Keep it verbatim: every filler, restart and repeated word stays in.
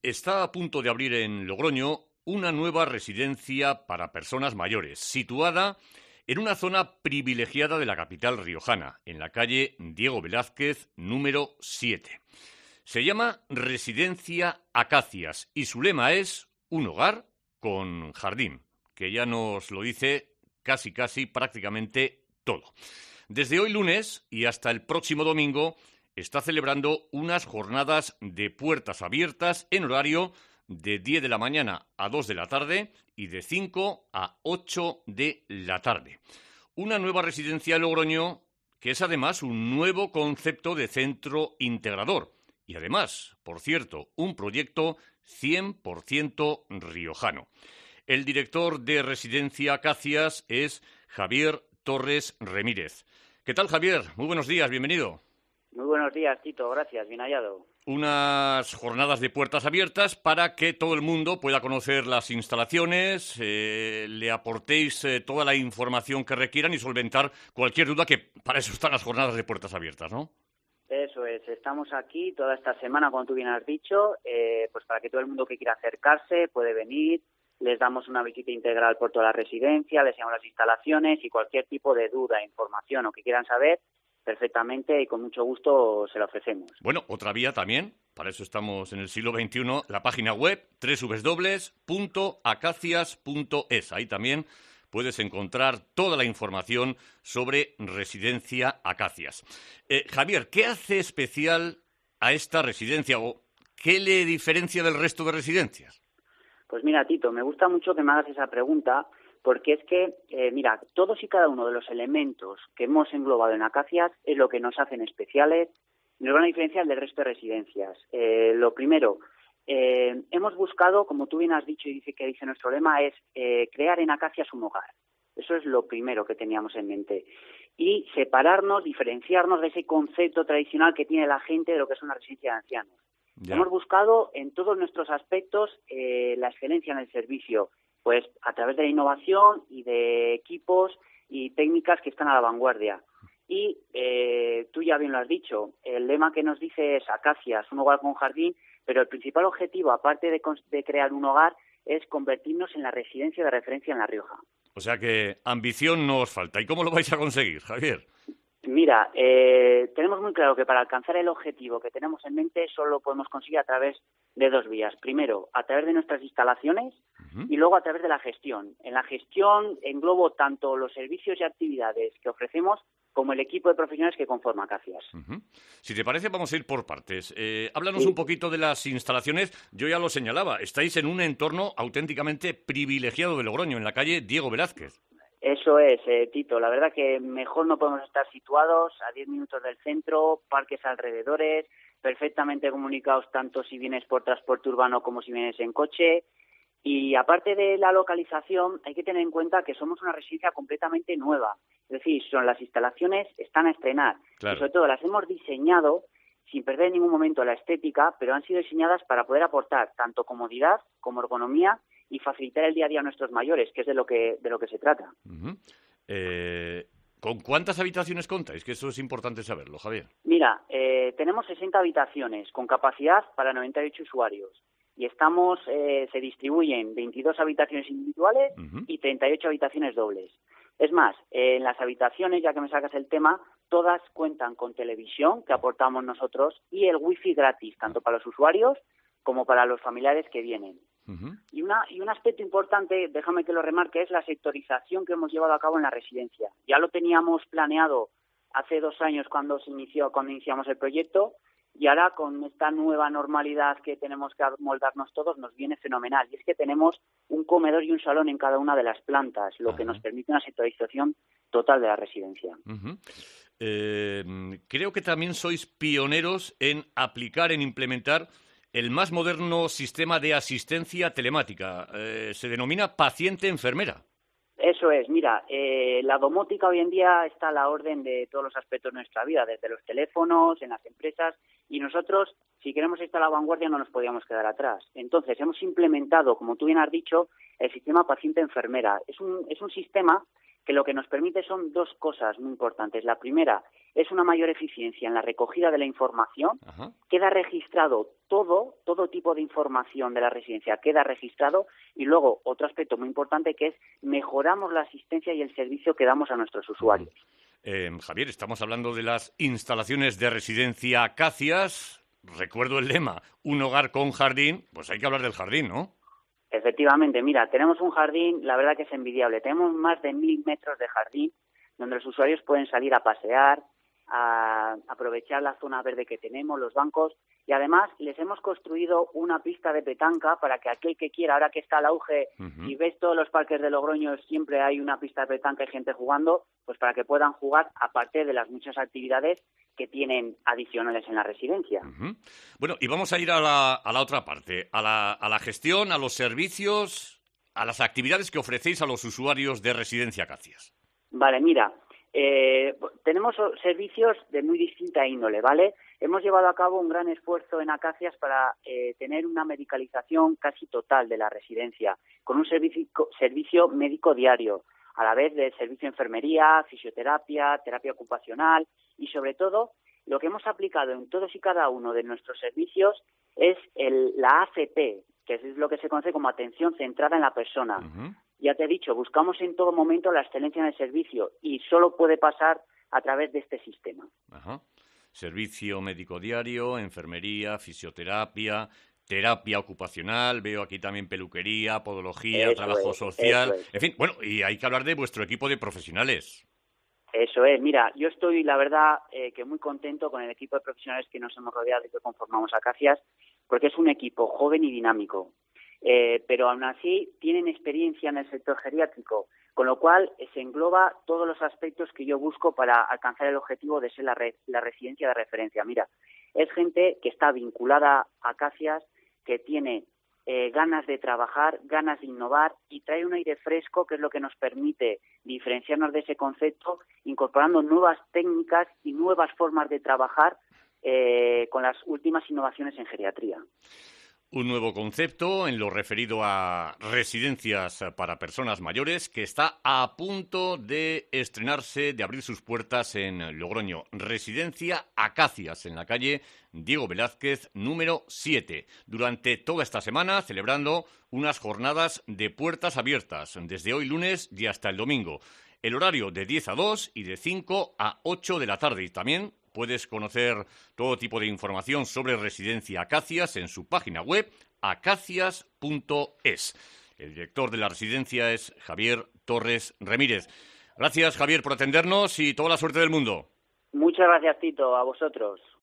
está a punto de abrir en Logroño una nueva residencia para personas mayores, situada en una zona privilegiada de la capital riojana, en la calle Diego Velázquez, número siete. Se llama Residencia Acacias y su lema es un hogar con jardín, que ya nos lo dice casi, casi, prácticamente todo. Desde hoy lunes y hasta el próximo domingo está celebrando unas jornadas de puertas abiertas en horario de diez de la mañana a dos de la tarde y de cinco a ocho de la tarde. Una nueva residencia en Logroño que es además un nuevo concepto de centro integrador y además, por cierto, un proyecto cien por ciento riojano. El director de Residencia Acacias es Javier Torres Remírez. ¿Qué tal, Javier? Muy buenos días, bienvenido. Muy buenos días, Tito, gracias, bien hallado. Unas jornadas de puertas abiertas para que todo el mundo pueda conocer las instalaciones, eh, le aportéis eh, toda la información que requieran y solventar cualquier duda, que para eso están las jornadas de puertas abiertas, ¿no? Eso es, estamos aquí toda esta semana, como tú bien has dicho, eh, pues para que todo el mundo que quiera acercarse puede venir, les damos una visita integral por toda la residencia, les enseñamos las instalaciones y cualquier tipo de duda, información o que quieran saber, perfectamente y con mucho gusto se la ofrecemos. Bueno, otra vía también, para eso estamos en el siglo veintiuno, la página web doble u doble u doble u punto acacias punto es. Ahí también puedes encontrar toda la información sobre Residencia Acacias. Eh, Javier, ¿qué hace especial a esta residencia o qué le diferencia del resto de residencias? Pues mira, Tito, me gusta mucho que me hagas esa pregunta, porque es que, eh, mira, todos y cada uno de los elementos que hemos englobado en Acacias es lo que nos hacen especiales, nos van a diferenciar del resto de residencias. Eh, lo primero, eh, hemos buscado, como tú bien has dicho y dice que dice nuestro lema, es eh, crear en Acacias un hogar. Eso es lo primero que teníamos en mente. Y separarnos, diferenciarnos de ese concepto tradicional que tiene la gente de lo que es una residencia de ancianos. Ya. Hemos buscado en todos nuestros aspectos eh, la excelencia en el servicio, pues a través de la innovación y de equipos y técnicas que están a la vanguardia. Y eh, tú ya bien lo has dicho, el lema que nos dice es Acacias, un hogar con jardín, pero el principal objetivo, aparte de, de crear un hogar, es convertirnos en la residencia de referencia en La Rioja. O sea que ambición no os falta. ¿Y cómo lo vais a conseguir, Javier? Mira, eh, tenemos muy claro que para alcanzar el objetivo que tenemos en mente solo lo podemos conseguir a través de dos vías. Primero, a través de nuestras instalaciones uh-huh. y luego a través de la gestión. En la gestión englobo tanto los servicios y actividades que ofrecemos como el equipo de profesionales que conforma Acacias. Uh-huh. Si te parece, vamos a ir por partes. Eh, háblanos sí. un poquito de las instalaciones. Yo ya lo señalaba, estáis en un entorno auténticamente privilegiado de Logroño, en la calle Diego Velázquez. Eso es, eh, Tito. La verdad que mejor no podemos estar situados a diez minutos del centro, parques alrededores, perfectamente comunicados tanto si vienes por transporte urbano como si vienes en coche. Y aparte de la localización, hay que tener en cuenta que somos una residencia completamente nueva. Es decir, son las instalaciones están a estrenar. Claro. Y sobre todo las hemos diseñado sin perder en ningún momento la estética, pero han sido diseñadas para poder aportar tanto comodidad como ergonomía y facilitar el día a día a nuestros mayores, que es de lo que de lo que se trata. Uh-huh. eh, ¿Con cuántas habitaciones contáis? Que eso es importante saberlo, Javier. Mira, eh, tenemos sesenta habitaciones con capacidad para noventa y ocho usuarios y estamos eh, se distribuyen veintidós habitaciones individuales uh-huh. y treinta y ocho habitaciones dobles. Es más, eh, en las habitaciones, ya que me sacas el tema, todas cuentan con televisión que aportamos nosotros y el wifi gratis, tanto para los usuarios como para los familiares que vienen. Uh-huh. Y, una, y un aspecto importante, déjame que lo remarque, es la sectorización que hemos llevado a cabo en la residencia. Ya lo teníamos planeado hace dos años cuando se inició, cuando iniciamos el proyecto, y ahora con esta nueva normalidad que tenemos que moldarnos todos nos viene fenomenal. Y es que tenemos un comedor y un salón en cada una de las plantas, lo uh-huh. que nos permite una sectorización total de la residencia. Uh-huh. Eh, creo que también sois pioneros en aplicar, en implementar el más moderno sistema de asistencia telemática. Eh, se denomina paciente-enfermera. Eso es, mira, eh, la domótica hoy en día está a la orden de todos los aspectos de nuestra vida, desde los teléfonos, en las empresas, y nosotros, si queremos estar a la vanguardia, no nos podíamos quedar atrás. Entonces, hemos implementado, como tú bien has dicho, el sistema paciente-enfermera. Es un, es un sistema que lo que nos permite son dos cosas muy importantes. La primera es una mayor eficiencia en la recogida de la información. Ajá. Queda registrado todo, todo tipo de información de la residencia, queda registrado. Y luego, otro aspecto muy importante que es mejoramos la asistencia y el servicio que damos a nuestros usuarios. Eh, Javier, estamos hablando de las instalaciones de residencia Acacias. Recuerdo el lema, un hogar con jardín, pues hay que hablar del jardín, ¿no? Efectivamente, mira, tenemos un jardín, la verdad que es envidiable. Tenemos más de mil metros de jardín donde los usuarios pueden salir a pasear, a aprovechar la zona verde que tenemos, los bancos, y además les hemos construido una pista de petanca para que aquel que quiera, ahora que está el auge, Uh-huh. y ves todos los parques de Logroño, siempre hay una pista de petanca y gente jugando, pues para que puedan jugar, aparte de las muchas actividades que tienen adicionales en la residencia. Uh-huh. Bueno, y vamos a ir a la, a la otra parte, a la, a la gestión, a los servicios, a las actividades que ofrecéis a los usuarios de Residencia Acacias. Vale, mira, eh, tenemos servicios de muy distinta índole, ¿vale? Hemos llevado a cabo un gran esfuerzo en Acacias para eh, tener una medicalización casi total de la residencia, con un servicio, servicio médico diario, a la vez de servicio de enfermería, fisioterapia, terapia ocupacional y, sobre todo, lo que hemos aplicado en todos y cada uno de nuestros servicios es el, la A C P, que es lo que se conoce como atención centrada en la persona. Uh-huh. Ya te he dicho, buscamos en todo momento la excelencia en el servicio y solo puede pasar a través de este sistema. Ajá. Servicio médico diario, enfermería, fisioterapia, terapia ocupacional, veo aquí también peluquería, podología, Eso trabajo es, social, eso es. en fin, bueno, y hay que hablar de vuestro equipo de profesionales. Eso es, mira, yo estoy, la verdad, eh, que muy contento con el equipo de profesionales que nos hemos rodeado y que conformamos Acacias, porque es un equipo joven y dinámico, eh, pero aún así tienen experiencia en el sector geriátrico, con lo cual eh, se engloba todos los aspectos que yo busco para alcanzar el objetivo de ser la, re- la residencia de referencia. Mira, es gente que está vinculada a Acacias, que tiene eh, ganas de trabajar, ganas de innovar y trae un aire fresco que es lo que nos permite diferenciarnos de ese concepto, incorporando nuevas técnicas y nuevas formas de trabajar eh, con las últimas innovaciones en geriatría. Un nuevo concepto en lo referido a residencias para personas mayores que está a punto de estrenarse, de abrir sus puertas en Logroño. Residencia Acacias, en la calle Diego Velázquez, número siete. Durante toda esta semana, celebrando unas jornadas de puertas abiertas, desde hoy lunes y hasta el domingo. El horario de diez a dos y de cinco a ocho de la tarde. Y también puedes conocer todo tipo de información sobre Residencia Acacias en su página web, acacias punto es. El director de la residencia es Javier Torres Remírez. Gracias, Javier, por atendernos y toda la suerte del mundo. Muchas gracias, Tito, a vosotros.